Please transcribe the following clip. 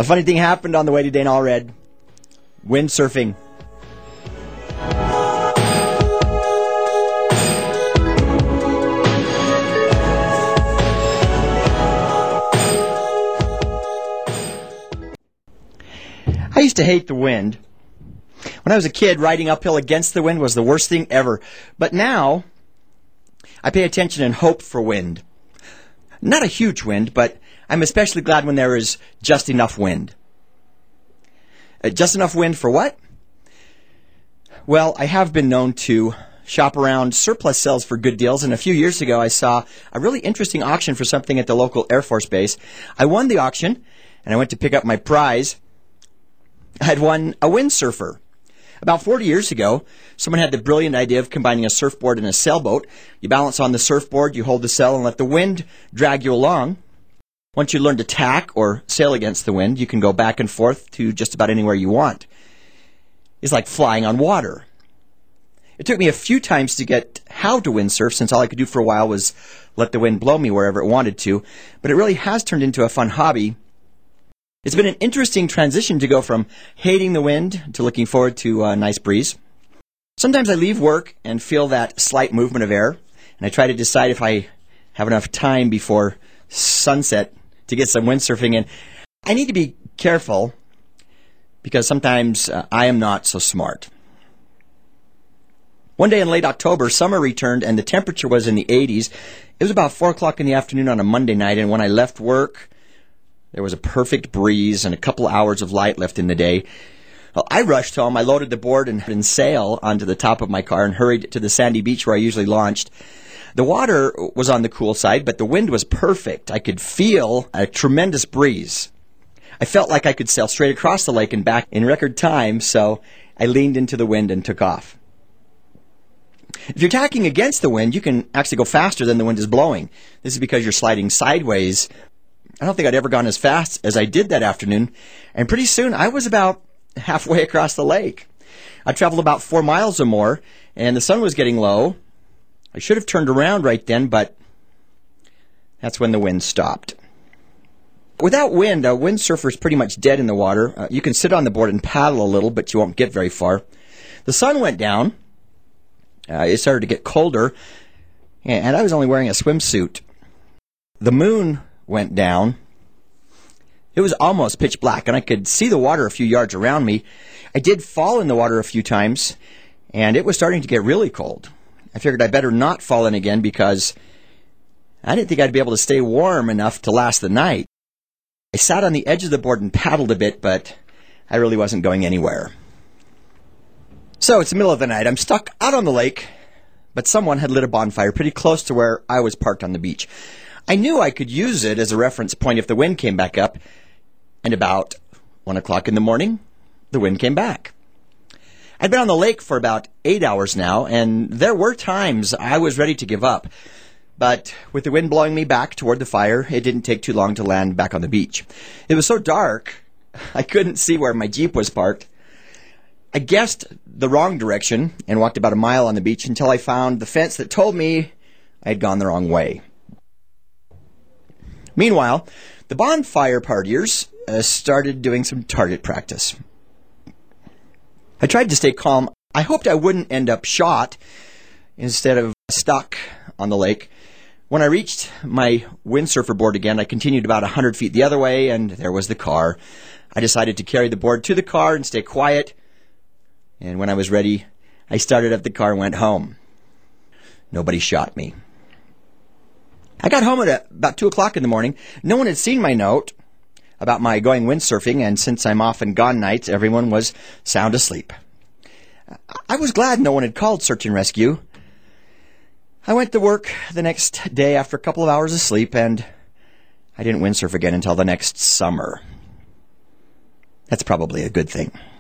A funny thing happened on the way to Dane Allred. Windsurfing. I used to hate the wind. When I was a kid, riding uphill against the wind was the worst thing ever. But now, I pay attention and hope for wind. Not a huge wind, but I'm especially glad when there is just enough wind. Just enough wind for what? Well, I have been known to shop around surplus sales for good deals, and a few years ago I saw a really interesting auction for something at the local Air Force base. I won the auction, and I went to pick up my prize. I had won a windsurfer. About 40 years ago, someone had the brilliant idea of combining a surfboard and a sailboat. You balance on the surfboard, you hold the sail, and let the wind drag you along. Once you learn to tack or sail against the wind, you can go back and forth to just about anywhere you want. It's like flying on water. It took me a few times to get how to windsurf, since all I could do for a while was let the wind blow me wherever it wanted to, but it really has turned into a fun hobby. It's been an interesting transition to go from hating the wind to looking forward to a nice breeze. Sometimes I leave work and feel that slight movement of air, and I try to decide if I have enough time before sunset to get some windsurfing in. I need to be careful because sometimes I am not so smart. One day in late October, summer returned and the temperature was in the 80s. It was about 4 o'clock in the afternoon on a Monday night, and when I left work, there was a perfect breeze and a couple hours of light left in the day. Well, I rushed home. I loaded the board and sail onto the top of my car and hurried to the sandy beach where I usually launched. The water was on the cool side, but the wind was perfect. I could feel a tremendous breeze. I felt like I could sail straight across the lake and back in record time, so I leaned into the wind and took off. If you're tacking against the wind, you can actually go faster than the wind is blowing. This is because you're sliding sideways. I don't think I'd ever gone as fast as I did that afternoon, and pretty soon I was about halfway across the lake. I traveled about 4 miles or more, and the sun was getting low. I should have turned around right then, but that's when the wind stopped. Without wind, a windsurfer is pretty much dead in the water. You can sit on the board and paddle a little, but you won't get very far. The sun went down. It started to get colder, and I was only wearing a swimsuit. The moon went down. It was almost pitch black, and I could see the water a few yards around me. I did fall in the water a few times, and it was starting to get really cold. I figured I better not fall in again because I didn't think I'd be able to stay warm enough to last the night. I sat on the edge of the board and paddled a bit, but I really wasn't going anywhere. So it's the middle of the night. I'm stuck out on the lake, but someone had lit a bonfire pretty close to where I was parked on the beach. I knew I could use it as a reference point if the wind came back up, and about 1 o'clock in the morning, the wind came back. I'd been on the lake for about 8 hours now, and there were times I was ready to give up. But with the wind blowing me back toward the fire, it didn't take too long to land back on the beach. It was so dark, I couldn't see where my Jeep was parked. I guessed the wrong direction and walked about a mile on the beach until I found the fence that told me I had gone the wrong way. Meanwhile, the bonfire partiers started doing some target practice. I tried to stay calm. I hoped I wouldn't end up shot instead of stuck on the lake. When I reached my windsurfer board again, I continued about 100 feet the other way, and there was the car. I decided to carry the board to the car and stay quiet. And when I was ready, I started up the car and went home. Nobody shot me. I got home at about 2 o'clock in the morning. No one had seen my note about my going windsurfing, and since I'm often gone nights, everyone was sound asleep. I was glad no one had called search and rescue. I went to work the next day after a couple of hours of sleep, and I didn't windsurf again until the next summer. That's probably a good thing.